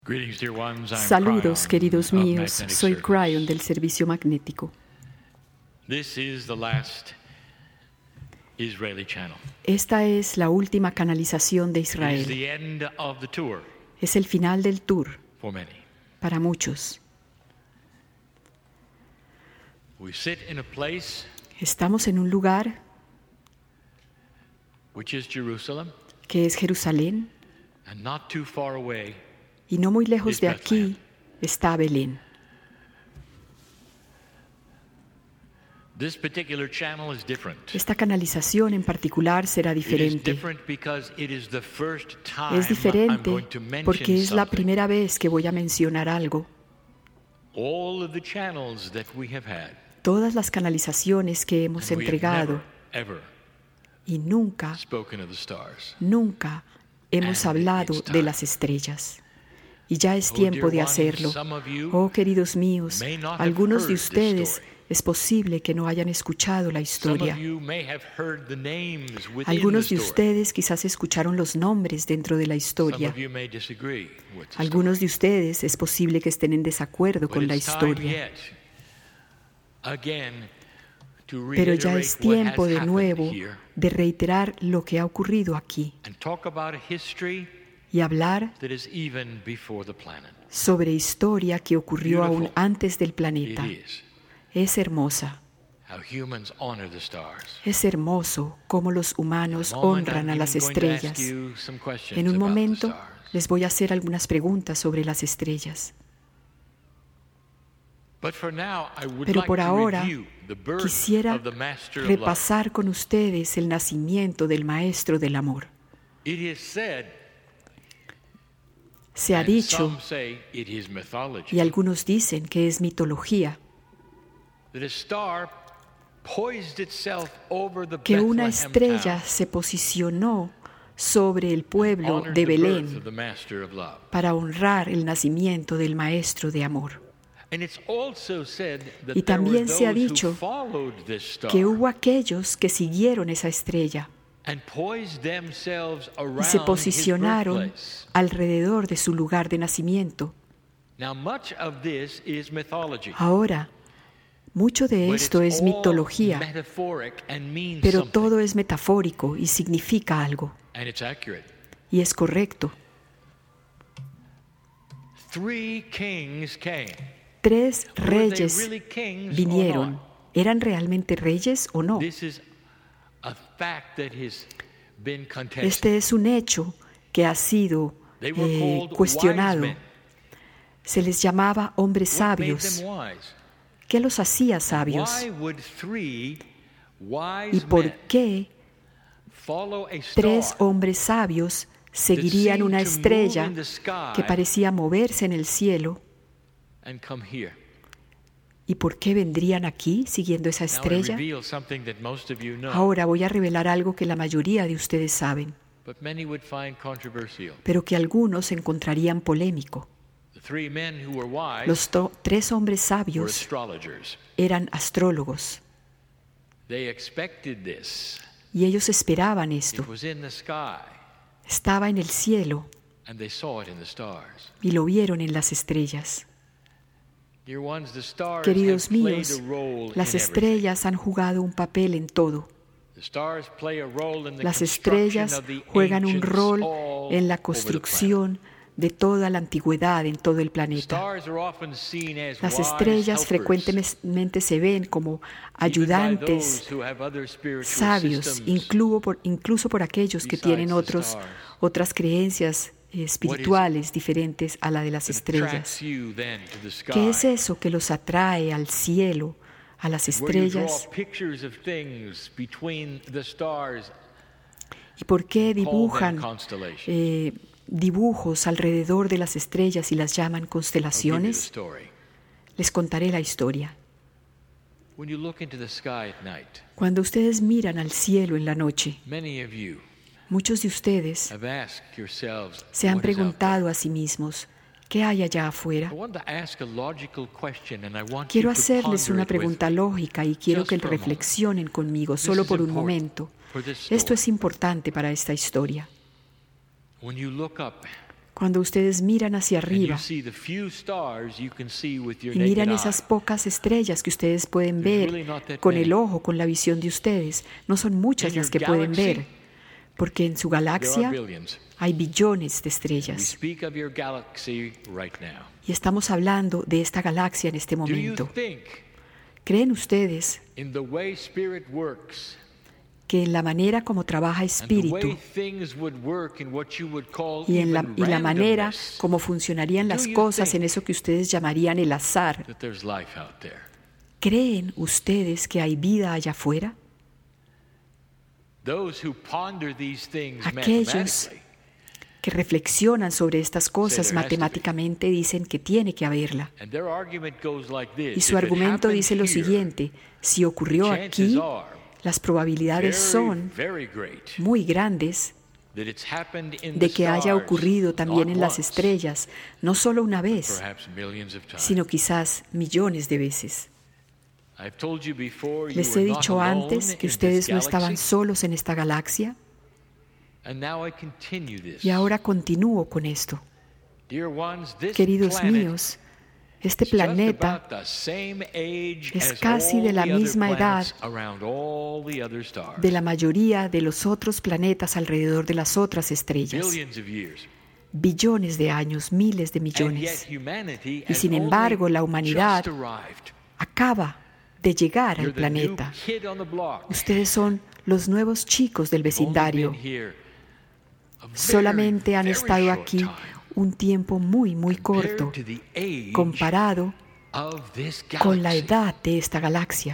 Saludos, queridos míos. Soy Cryon del Servicio Magnético. Esta es la última canalización de Israel. Es el final del tour para muchos. Estamos en un lugar que es Jerusalén, y no muy lejos de aquí está Belén. Esta canalización en particular será diferente. Es diferente porque es la primera vez que voy a mencionar algo. Todas las canalizaciones que hemos entregado y nunca hemos hablado de las estrellas. Y ya es tiempo de hacerlo. Oh, queridos míos, algunos de ustedes es posible que no hayan escuchado la historia. Algunos de ustedes quizás escucharon los nombres dentro de la historia. Algunos de ustedes es posible que estén en desacuerdo con la historia. Pero ya es tiempo de nuevo de reiterar lo que ha ocurrido aquí y hablar sobre historia que ocurrió aún antes del planeta. Es hermosa. Es hermoso cómo los humanos honran a las estrellas. En un momento les voy a hacer algunas preguntas sobre las estrellas. Pero por ahora quisiera repasar con ustedes el nacimiento del Maestro del Amor. Se ha dicho, y algunos dicen que es mitología, que una estrella se posicionó sobre el pueblo de Belén para honrar el nacimiento del Maestro de Amor. Y también se ha dicho que hubo aquellos que siguieron esa estrella y se posicionaron alrededor de su lugar de nacimiento. Ahora, mucho de esto es mitología, pero todo es metafórico y significa algo. Y es correcto. 3 reyes vinieron. ¿Eran realmente reyes o no? Este es un hecho que ha sido cuestionado. Se les llamaba hombres sabios. ¿Qué los hacía sabios? ¿Y por qué 3 hombres sabios seguirían una estrella que parecía moverse en el cielo? ¿Y por qué vendrían aquí siguiendo esa estrella? Ahora voy a revelar algo que la mayoría de ustedes saben, pero que algunos encontrarían polémico. Los 3 hombres sabios eran astrólogos. Y ellos esperaban esto. Estaba en el cielo y lo vieron en las estrellas. Queridos míos, las estrellas han jugado un papel en todo. Las estrellas juegan un rol en la construcción de toda la antigüedad en todo el planeta. Las estrellas frecuentemente se ven como ayudantes sabios, incluso por aquellos que tienen otras creencias espirituales diferentes a la de las estrellas. ¿Qué es eso que los atrae al cielo, a las estrellas? ¿Y por qué dibujan dibujos alrededor de las estrellas y las llaman constelaciones? Les contaré la historia. Cuando ustedes miran al cielo en la noche, muchos de ustedes se han preguntado a sí mismos, ¿qué hay allá afuera? Quiero hacerles una pregunta lógica y quiero que reflexionen conmigo solo por un momento. Esto es importante para esta historia. Cuando ustedes miran hacia arriba y miran esas pocas estrellas que ustedes pueden ver con el ojo, con la visión de ustedes, no son muchas las que pueden ver, porque en su galaxia hay billones de estrellas. Y estamos hablando de esta galaxia en este momento. ¿Creen ustedes que en la manera como trabaja Espíritu y la manera como funcionarían las cosas en eso que ustedes llamarían el azar, creen ustedes que hay vida allá afuera? Aquellos que reflexionan sobre estas cosas matemáticamente dicen que tiene que haberla. Y su argumento dice lo siguiente: si ocurrió aquí, las probabilidades son muy grandes de que haya ocurrido también en las estrellas, no solo una vez, sino quizás millones de veces. Les he dicho antes que ustedes no estaban solos en esta galaxia. Y ahora continúo con esto. Queridos míos, este planeta es casi de la misma edad de la mayoría de los otros planetas alrededor de las otras estrellas. Billones de años, miles de millones. Y sin embargo, la humanidad acaba de llegar al planeta. Ustedes son los nuevos chicos del vecindario. Solamente han estado aquí un tiempo muy, muy corto comparado con la edad de esta galaxia.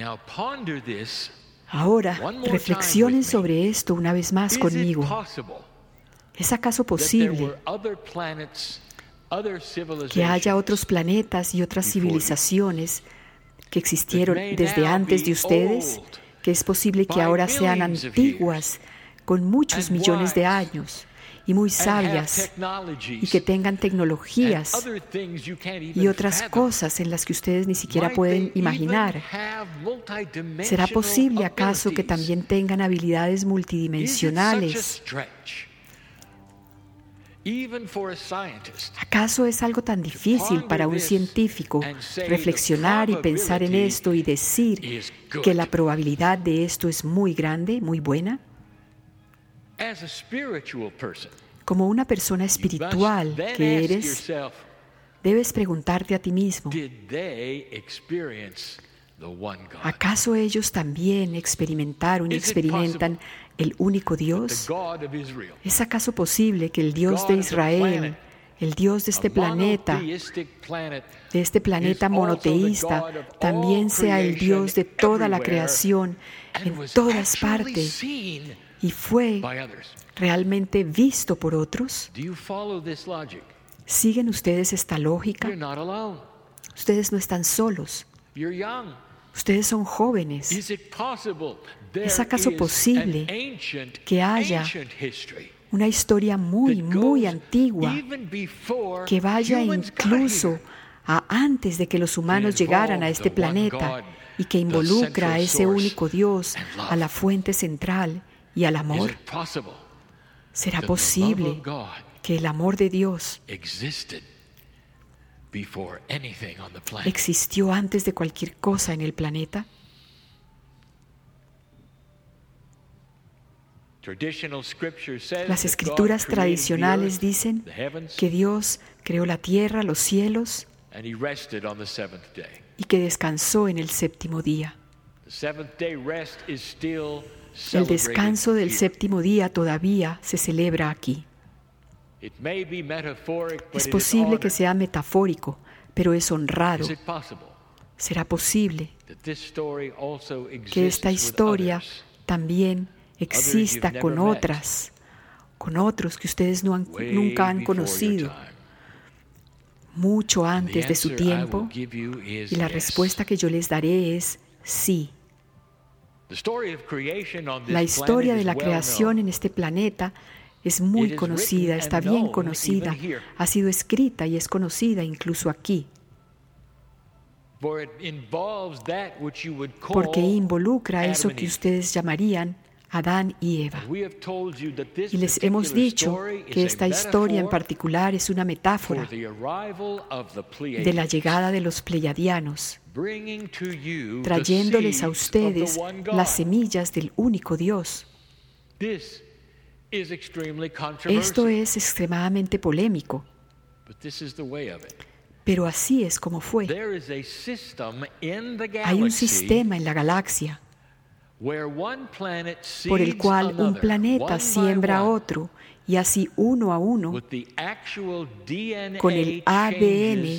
Ahora, reflexionen sobre esto una vez más conmigo. ¿Es acaso posible que haya otros planetas y otras civilizaciones que existieron desde antes de ustedes? ¿Que es posible que ahora sean antiguas, con muchos millones de años y muy sabias, y que tengan tecnologías y otras cosas en las que ustedes ni siquiera pueden imaginar? ¿Será posible acaso que también tengan habilidades multidimensionales? ¿Acaso es algo tan difícil para un científico reflexionar y pensar en esto y decir que la probabilidad de esto es muy grande, muy buena? Como una persona espiritual que eres, debes preguntarte a ti mismo: ¿acaso ellos también experimentaron y experimentan el único Dios? ¿Es acaso posible que el Dios de Israel, el Dios de este planeta monoteísta, también sea el Dios de toda la creación en todas partes y fue realmente visto por otros? ¿Siguen ustedes esta lógica? Ustedes no están solos. Ustedes son jóvenes. ¿Es acaso posible que haya una historia muy, muy antigua que vaya incluso a antes de que los humanos llegaran a este planeta y que involucra a ese único Dios, a la fuente central y al amor? ¿Será posible que el amor de Dios existió antes de cualquier cosa en el planeta? Las escrituras tradicionales dicen que Dios creó la tierra, los cielos, y que descansó en el séptimo día. El descanso del séptimo día todavía se celebra aquí. Es posible que sea metafórico, pero es honrado. ¿Será posible que esta historia también exista con otros que ustedes nunca han conocido, mucho antes de su tiempo? Y la respuesta que yo les daré es sí. La historia de la creación en este planeta es muy conocida, está bien conocida, ha sido escrita y es conocida incluso aquí. Porque involucra eso que ustedes llamarían Adán y Eva. Y les hemos dicho que esta historia en particular es una metáfora de la llegada de los pleyadianos, trayéndoles a ustedes las semillas del único Dios. Esto es extremadamente polémico, pero así es como fue. Hay un sistema en la galaxia por el cual un planeta siembra a otro, y así uno a uno, con el ADN,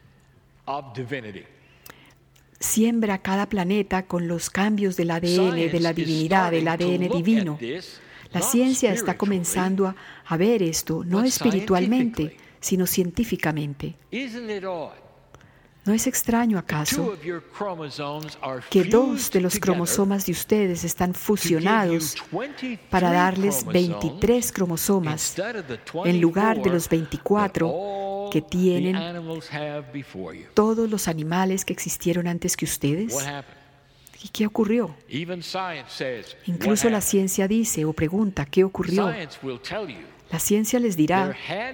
siembra cada planeta con los cambios del ADN de la divinidad, del ADN divino. La ciencia está comenzando a ver esto, no espiritualmente, sino científicamente. ¿No es extraño acaso que 2 de los cromosomas de ustedes están fusionados para darles 23 cromosomas en lugar de los 24 que tienen todos los animales que existieron antes que ustedes? ¿Y qué ocurrió? Incluso la ciencia dice o pregunta, ¿qué ocurrió? La ciencia les dirá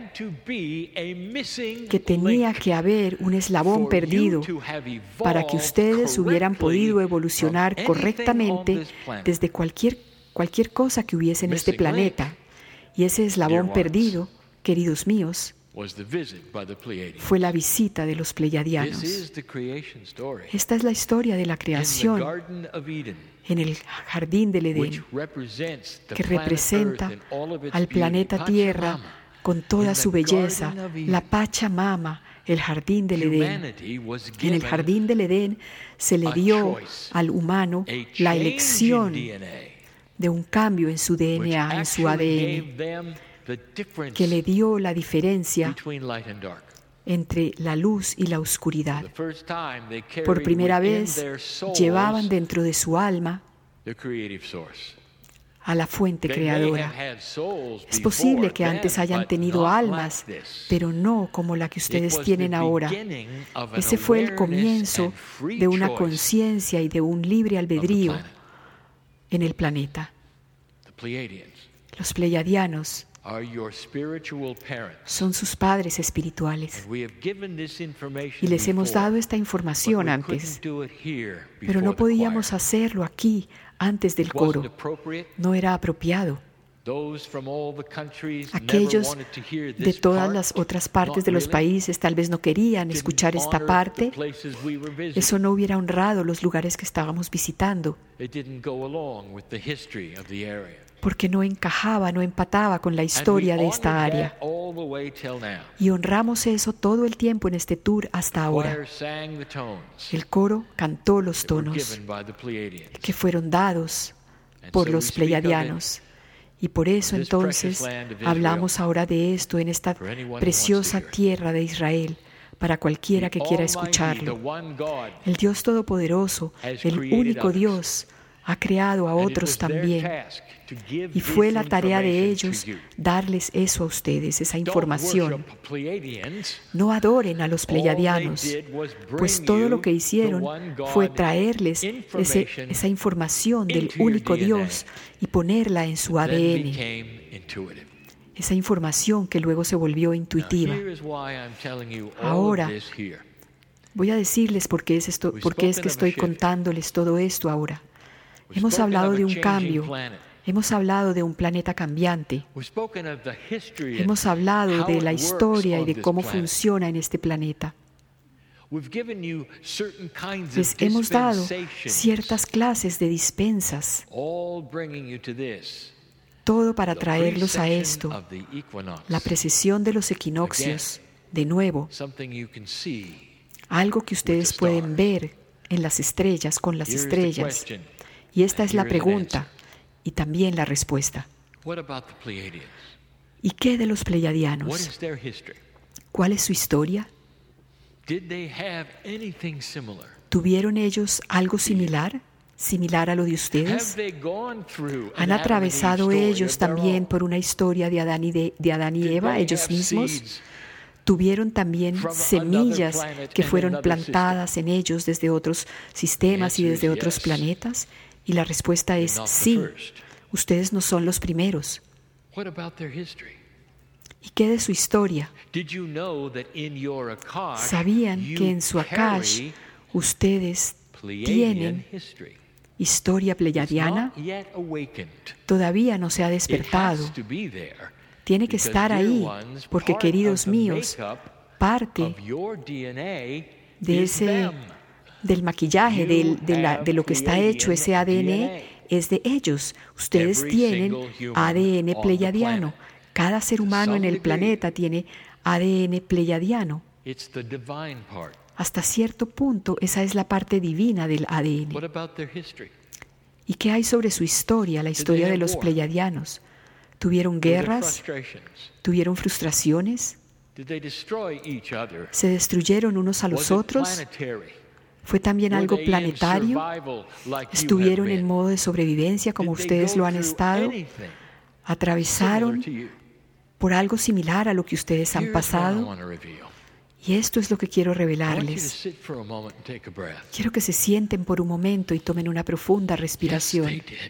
que tenía que haber un eslabón perdido para que ustedes hubieran podido evolucionar correctamente desde cualquier cosa que hubiese en este planeta. Y ese eslabón perdido, queridos míos, fue la visita de los pleyadianos. Esta es la historia de la creación en el jardín del Edén, que representa al planeta Tierra con toda su belleza, la Pachamama, el jardín del Edén. En el jardín del Edén se le dio al humano la elección de un cambio en su DNA, en su ADN, que le dio la diferencia entre la luz y la oscuridad. Por primera vez llevaban dentro de su alma a la fuente creadora. Es posible que antes hayan tenido almas, pero no como la que ustedes tienen ahora. Ese fue el comienzo de una conciencia y de un libre albedrío en el planeta. Los pleyadianos son sus padres espirituales. Y les hemos dado esta información antes, pero no podíamos hacerlo aquí antes del coro. No era apropiado. Aquellos de todas las otras partes de los países tal vez no querían escuchar esta parte. Eso no hubiera honrado los lugares que estábamos visitando, porque no encajaba, no empataba con la historia de esta área. Y honramos eso todo el tiempo en este tour hasta ahora. El coro cantó los tonos que fueron dados por los pleyadianos. Y por eso entonces hablamos ahora de esto en esta preciosa tierra de Israel, para cualquiera que quiera escucharlo. El Dios Todopoderoso, el único Dios, ha creado a otros también. Y fue la tarea de ellos darles eso a ustedes, esa información. No adoren a los pleyadianos, pues todo lo que hicieron fue traerles esa información del único Dios y ponerla en su ADN. Esa información que luego se volvió intuitiva. Ahora, voy a decirles por qué es que estoy contándoles todo esto ahora. Hemos hablado de un cambio. Hemos hablado de un planeta cambiante. Hemos hablado de la historia y de cómo funciona en este planeta. Les hemos dado ciertas clases de dispensas, todo para traerlos a esto, la precesión de los equinoccios, de nuevo, algo que ustedes pueden ver en las estrellas, con las estrellas. Y esta es la pregunta y también la respuesta. ¿Y qué de los pleyadianos? ¿Cuál es su historia? ¿Tuvieron ellos algo similar a lo de ustedes? ¿Han atravesado ellos también por una historia de Adán y Eva, ellos mismos? ¿Tuvieron también semillas que fueron plantadas en ellos desde otros sistemas y desde otros planetas? Y la respuesta es sí, Ustedes no son los primeros. What about their history? ¿Y qué de su historia? Did you know that in your Akash, ¿Sabían que en su Akash carry ustedes Pleiadian tienen history? historia It's pleyadiana? not yet awakened. Todavía no se ha It despertado. has to be there. Tiene que Because, estar dear ahí, ones, porque, part queridos of the míos, makeup parte of your DNA de is them. del maquillaje, de lo que está hecho, ese ADN, DNA. es de ellos. Ustedes Every tienen single human ADN on the pleyadiano. planet. Cada ser humano some en el degree. planeta tiene ADN pleyadiano. It's the divine part. Hasta cierto punto, esa es la parte divina del ADN. What about their history? ¿Y qué hay sobre su historia, la historia have de los war? pleyadianos? ¿Tuvieron Were there guerras? frustrations? ¿Tuvieron frustraciones? Did they destroy each other? ¿Se destruyeron unos a Was los it otros? planetary? ¿Fue también Were algo they in planetario? survival like you ¿Estuvieron have en been? modo de sobrevivencia como Did they ustedes go lo han through estado? anything ¿Atravesaron similar to you? por algo similar a lo que ustedes han Here's what I pasado? want to reveal. Y esto es lo que quiero I want you to revelarles. sit for a moment and take a breath. Quiero que se sienten por un momento y tomen una profunda Yes, respiración. they did.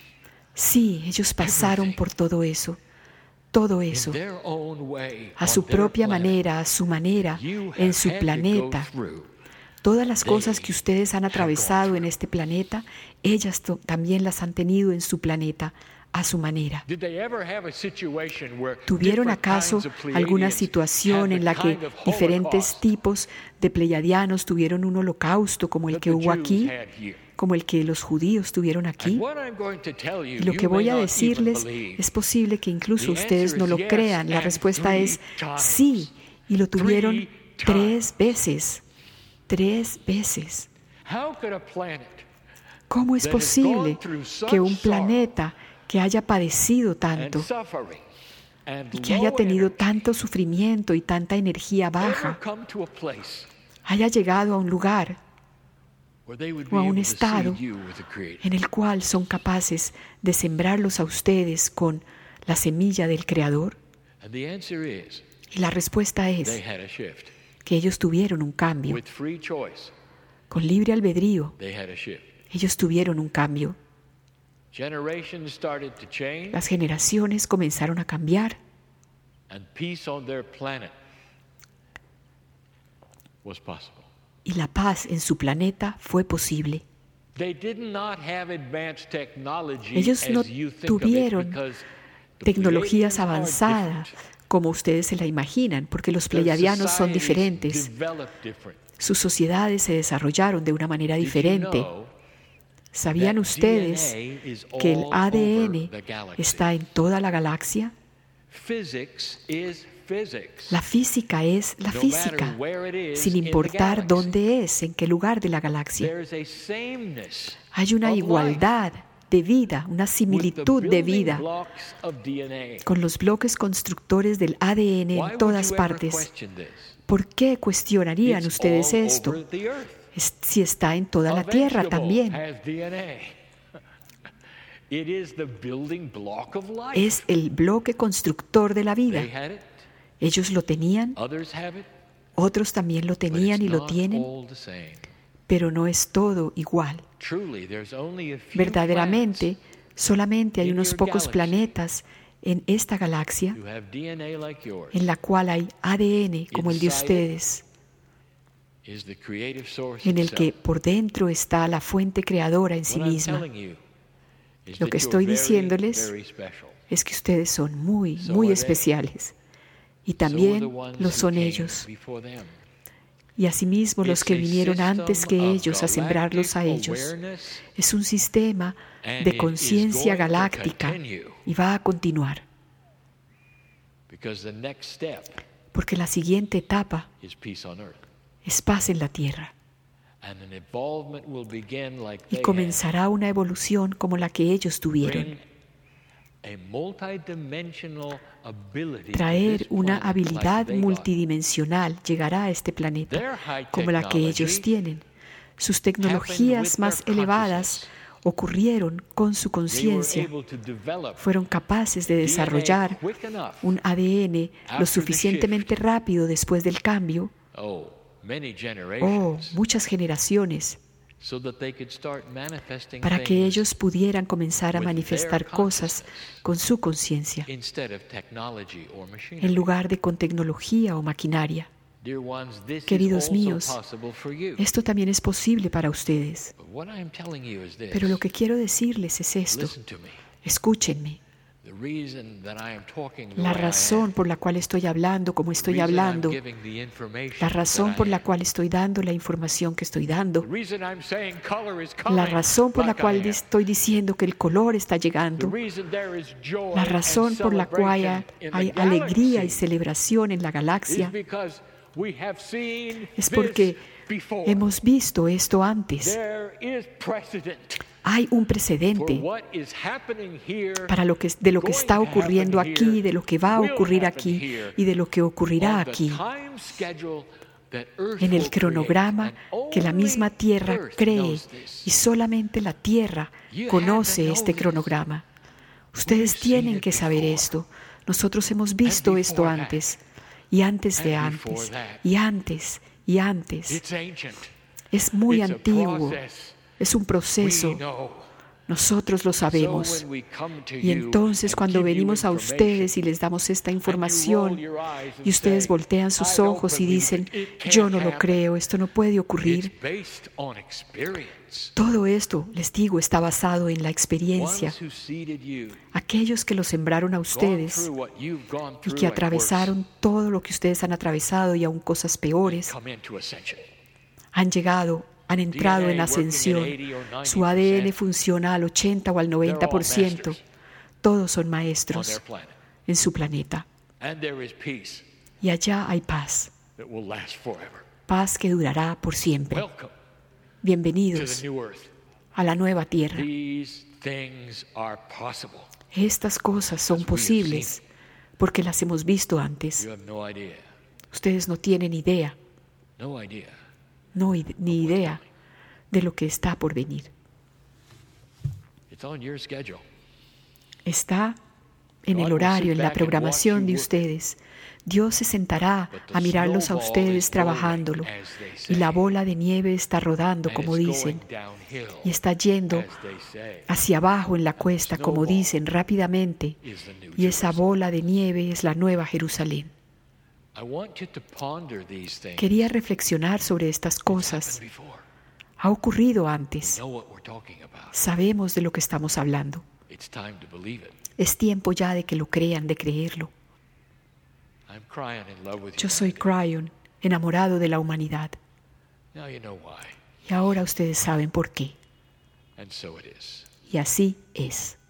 Sí, ellos pasaron por todo eso. Todo In eso. their own way, A on su their propia planet, manera, a su manera, you en have su had to planeta. go through. Todas las cosas They que ustedes han have atravesado gone en through. este planeta, ellas también las han tenido en su planeta, a su manera. Did they ever have a situation where ¿Tuvieron different acaso kinds of alguna Pleiadians situación had en the la que kind of diferentes holocaust tipos de pleyadianos tuvieron un holocausto como el that que the hubo Jews aquí, had here? como el que los judíos tuvieron And aquí? what I'm going to tell you, Y lo you que voy may a not decirles even believe. es posible que incluso The ustedes answer no is lo yes, crean. La and respuesta 3 es times. sí, y lo tuvieron 3 3 veces. 3 veces. How could a planet ¿Cómo es that has posible gone through such que un sorrow planeta que haya padecido and tanto suffering and y que haya low tenido energy tanto sufrimiento y tanta energía ever baja come to a place haya llegado a un lugar where they would o be a un able to estado see you as a creator? en el cual son capaces de sembrarlos a ustedes con la semilla del Creador? And the answer is Y la respuesta they es had a shift. que ellos tuvieron un cambio. With free choice, Con libre albedrío, they had a shift. ellos tuvieron un cambio. Generations started to change Las generaciones comenzaron a cambiar and peace on their planet was possible. y la paz en su planeta fue posible. They did not have advanced technology Ellos no as you think tuvieron of it because the tecnologías Pleiadians are avanzadas different. como ustedes se la imaginan, porque los Their pleyadianos son societies diferentes. developed different. Sus sociedades se desarrollaron de una manera Did you diferente. know ¿Sabían that ustedes DNA is que el all ADN over the galaxy? está en toda la galaxia? Physics is physics. La física es la No física, matter where it is sin in the importar galaxy. dónde es, en qué lugar de la galaxia. There's a sameness Hay una of igualdad de vida, una life with the similitud de building vida blocks of DNA. con los bloques constructores del ADN Why en would todas you ever partes. question this? ¿Por qué cuestionarían It's ustedes all esto? over the earth. Si está en toda la A Tierra vegetable también. has DNA. It is the building block of life. Es el bloque constructor de la vida. They had it, Ellos lo tenían, others have it, otros también lo but tenían y it's lo not tienen, all the same. pero no es todo igual. Truly, there's only a few Verdaderamente, solamente hay in unos your pocos galaxy planetas en esta galaxia planets who have DNA like yours. en la cual hay ADN como el de Inside it ustedes, is the creative source en el itself. que por dentro está la fuente creadora en sí What I'm misma. telling you is Lo that que you're estoy very, diciéndoles very special. Es que ustedes son muy, So muy are they. especiales. Y So are the también ones lo who son came ellos. before them. Y asimismo los It's que a vinieron system antes que of ellos a sembrarlos a galactic ellos. awareness, Es un sistema and de it is conciencia going to galáctica continue, y va a continuar. because the next step Porque la siguiente etapa is peace on earth. es paz en la tierra. And an evolvement will begin like Y they comenzará una evolución como la que ellos had. tuvieron. Bring a multidimensional ability to Traer this una planet habilidad like they got. multidimensional llegará a este planeta Their high como la que ellos technology tienen. Sus happened tecnologías with más their elevadas ocurrieron con su They were conciencia. able to develop Fueron capaces de desarrollar DNA quick enough. un ADN After lo the suficientemente rápido después del cambio, Many oh, generations, muchas generaciones, para que ellos pudieran comenzar a manifestar cosas con su conciencia, en lugar de con tecnología o maquinaria. Queridos míos, esto también es posible para ustedes. Pero lo que quiero decirles es esto. Escúchenme. La razón por la cual estoy hablando como estoy hablando, la razón por la cual estoy dando la información que estoy dando, la razón por la cual estoy diciendo que el color está llegando, la razón por la cual hay alegría y celebración en la galaxia, es porque hemos visto esto antes. Hay un precedente para de lo que está ocurriendo aquí, de lo que va a ocurrir aquí y de lo que ocurrirá aquí, en el cronograma que la misma Tierra cree, y solamente la Tierra conoce este cronograma. Ustedes tienen que saber esto. Nosotros hemos visto esto antes, y antes de antes, y antes, y antes. Es muy antiguo. Es un proceso. Nosotros lo sabemos. Y entonces cuando venimos a ustedes y les damos esta información y ustedes voltean sus ojos y dicen, yo no lo creo, esto no puede ocurrir. Todo esto, les digo, está basado en la experiencia. Aquellos que lo sembraron a ustedes y que atravesaron todo lo que ustedes han atravesado y aún cosas peores, han entrado en ascensión. Su ADN funciona al 80 o al 90%. Todos son maestros en su planeta. Y allá hay paz. Paz que durará por siempre. Bienvenidos a la nueva tierra. Estas cosas son posibles porque las hemos visto antes. Ustedes no tienen idea. Ni idea de lo que está por venir. Está en el horario, en la programación de ustedes. Dios se sentará a mirarlos a ustedes trabajándolo, y la bola de nieve está rodando, como dicen, y está yendo hacia abajo en la cuesta, como dicen, rápidamente, y esa bola de nieve es la nueva Jerusalén. Quería reflexionar sobre estas cosas. Ha ocurrido antes. Sabemos de lo que estamos hablando. Es tiempo ya de que lo crean, de creerlo. Yo soy Cryon, enamorado de la humanidad. Y ahora ustedes saben por qué. Y así es.